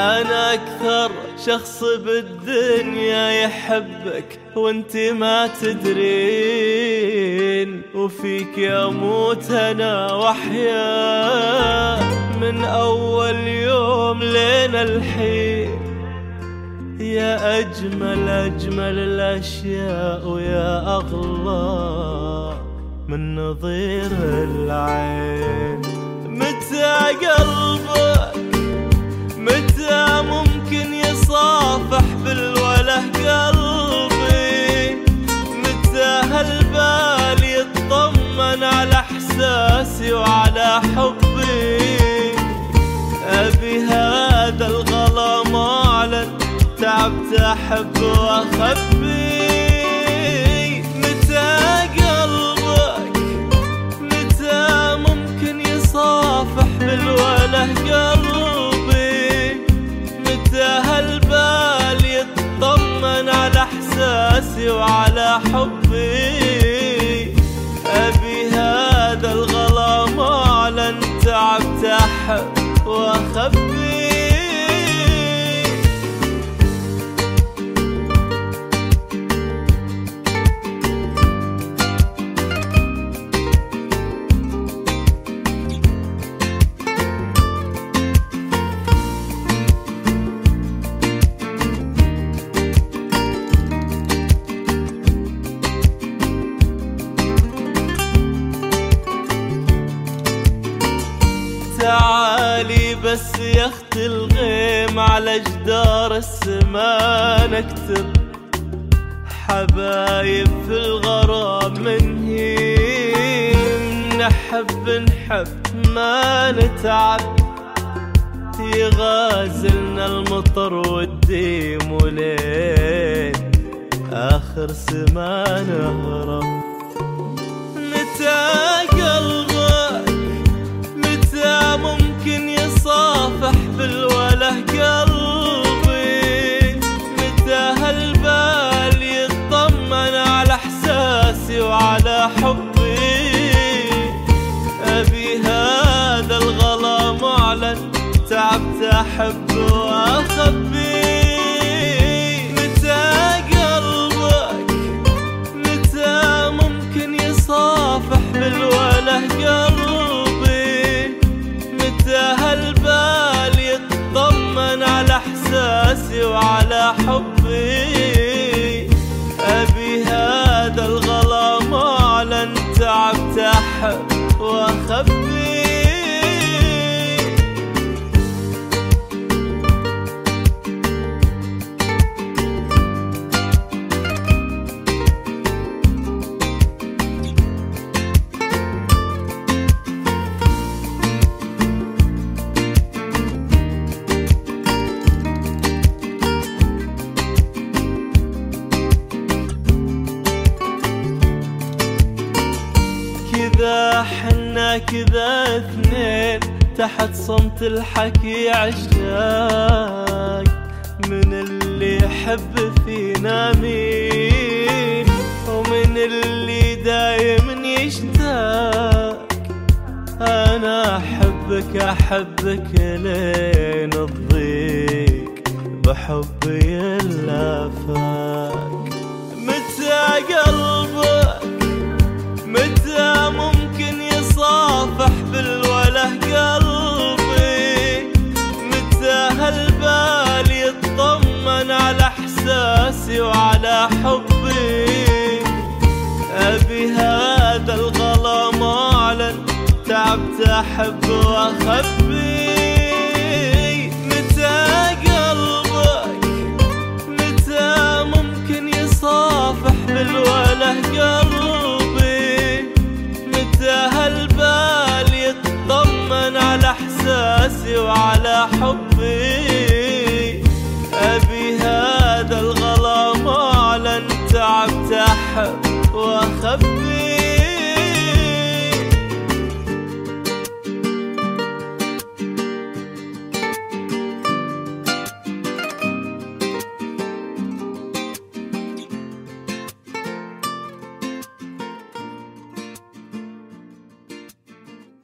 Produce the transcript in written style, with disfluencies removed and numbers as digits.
أنا أكثر شخص بالدنيا يحبك وانت ما تدرين، وفيك يموت أنا وأحيا من أول يوم لين الحين. يا أجمل أجمل الأشياء ويا أغلى من نظير العين. متى قلبك متى ممكن يصافح بالوله قلبي؟ متى هالبال يطمن على احساسي وعلى حبي؟ ابي هذا الغلا معلن، تعبت احب واخبي. متى قلبك متى ممكن يصافح بالوله قلبي؟ متى هالبال يطمن على احساسي وعلى حبي؟ ابي هذا الغلا معلن، تعبت احب واخبي. تعالي بس يا اخت الغيم، على جدار السما نكتب حبايب في الغرام منهيم. نحب نحب ما نتعب، يغازلنا المطر والديم، ولين آخر سما نهرب. متى قلبك متى ممكن يصافح بالوله قلبي؟ متى هالبال يطمن على احساسي وعلى حبي؟ ابي هذا الغلا معلن، تعبت احب واخبي. متى قلبك متى ممكن يصافح بالوله قلبي؟ متى هالبال يطمن على احساسي وعلى حبي؟ ابي هذا الغلا معلن، تعبت احب واخبي. كذا حنا كذا اثنين، تحت صمت الحكي عشاق، من اللي يحب فينا مين، ومن اللي دايم يشتاق. انا احبك احبك لين الضيق بحبي الافاق. متى قلبك متى ممكن يصافح بالوله قلبي؟ متى هالبال يطمن على احساسي وعلى حبي؟ ابي هذا الغلا معلن، تعبت احب واخبي.